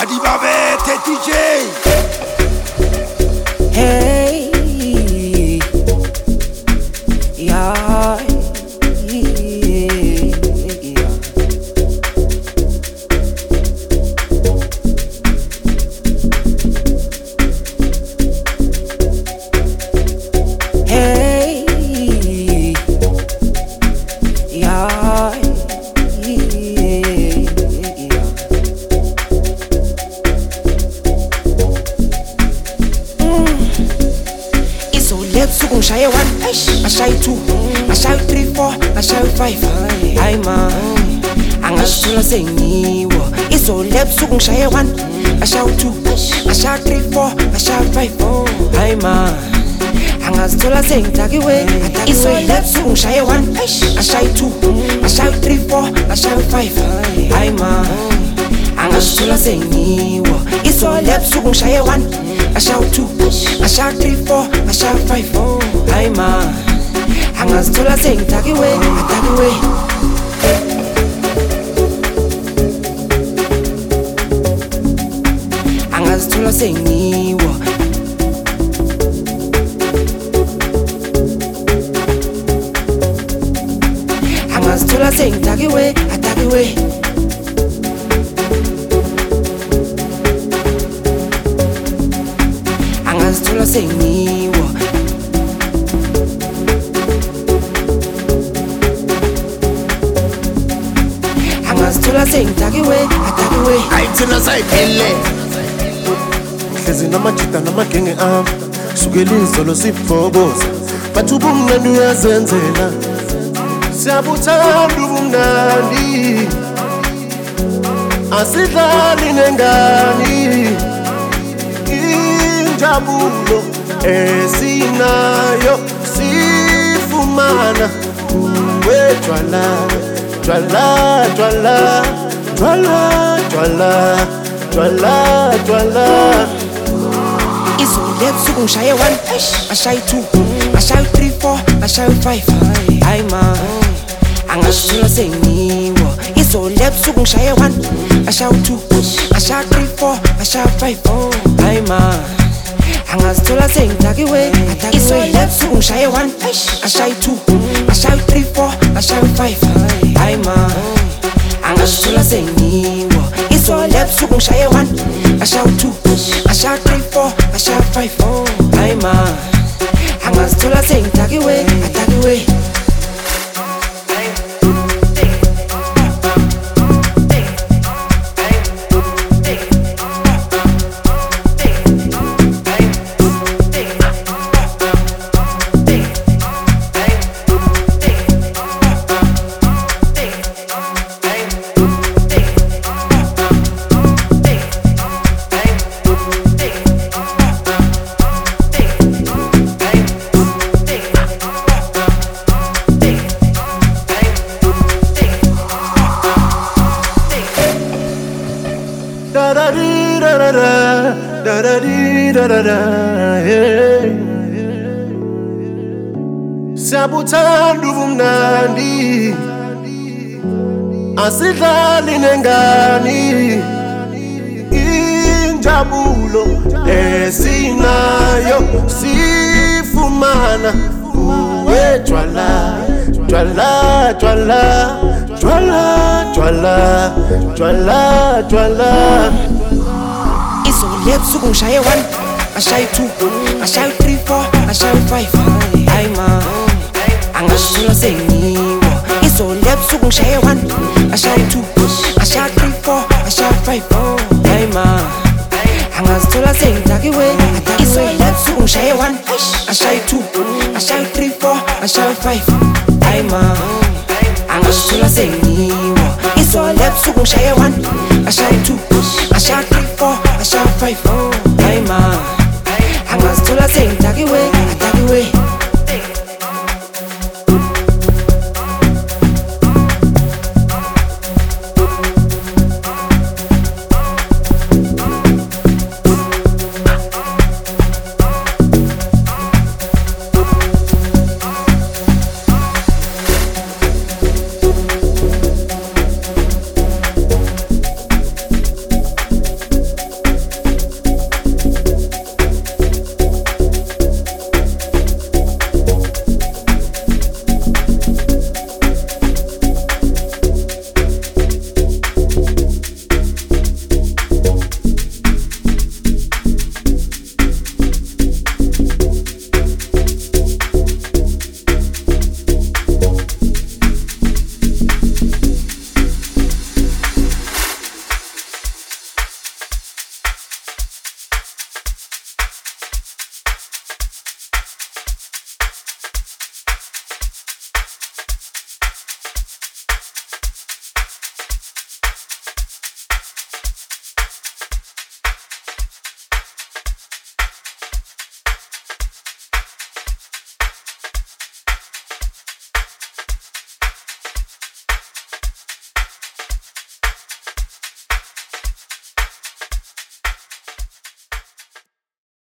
Adibabete DJ. Hey, yeah, yeah. Hey, yeah, Suku ngishaya 1, ngashaya 2, ngashaya 3, 4, ngashaya 5. Hayi ma, angazithola sengiwo. Izolo ebusuku ngishaya 1, ngashaya 2, ngashaya 3, 4, ngashaya 5. Hayi ma, angazithola sengidakiwe. Izolo ebusuku ngishaya 1, ngashaya 2, ngashaya 3, 4, ngashaya 5. Hayi ma, angazithola sengiwo. Izolo ebusuku ngishaya 1, ngashaya 2, ngashaya 3, 4, ngashaya 5. Hayi ma, angazithola sengidakiwe, adakiwe. Angazithola sengiwo. Angazithola sengidakiwe, adakiwe. Angazithola sengiwo. Angazithola sengidakiwe, adakiwe. Ayithina sayiphele. Hlezi namajita namagenge ami sukela izolo sifokoza bathi ubumnandi uyazenzela siyabuthanda ubumnandi asidlali nengani injabulo esinayo sifumana wetjwala jwala jwala jwala jwala jwala jwala. Izolo ebusuku ngishaya 1, ngashaya 2, ngashaya 3, 4, ngashaya 5. Hayi ma, angazithola sengiwo. Izolo ebusuku ngishaya 1, ngashaya 2, ngashaya 3, 4, ngashaya 5. Hayi ma, angazithola sengidakiwe. Izolo ebusuku ngishaya 1, ngashaya 2, ngashaya 3, 4, ngashaya 5. Hayi ma, angazithola sengiwo. Izolo ebusuku ngishaya 1, ngashaya 2, ngashaya 3, 4, ngashaya 5. Hayi ma, angazithola sengidakiwe, adakiwe. Siyabuthanda ubumnandi asidlali nengani injabulo esinayo sifumana wetjwala jwala jwala jwala jwala jwala jwala. Izolo ebusuku ngishaya 1, ngashaya 2, ngashaya 3, 4, ngashaya 5. Hayi ma, angazithola sengiwo. Izolo ebusuku ngishaya 1, ngashaya 2, ngashaya 3, 4, ngashaya 5. Hayi ma, angazithola sengidakiwe. Izolo ebusuku ngishaya 1, ngashaya 2, ngashaya 3, 4, ngashaya 5. Hayi ma, angazithola sengiwo. Izolo ebusuku ngishaya 1, ngashaya 2, ngashaya 3, 4, ngashaya 5. Hayi ma, angazithola sengidakiwe, adakiwe.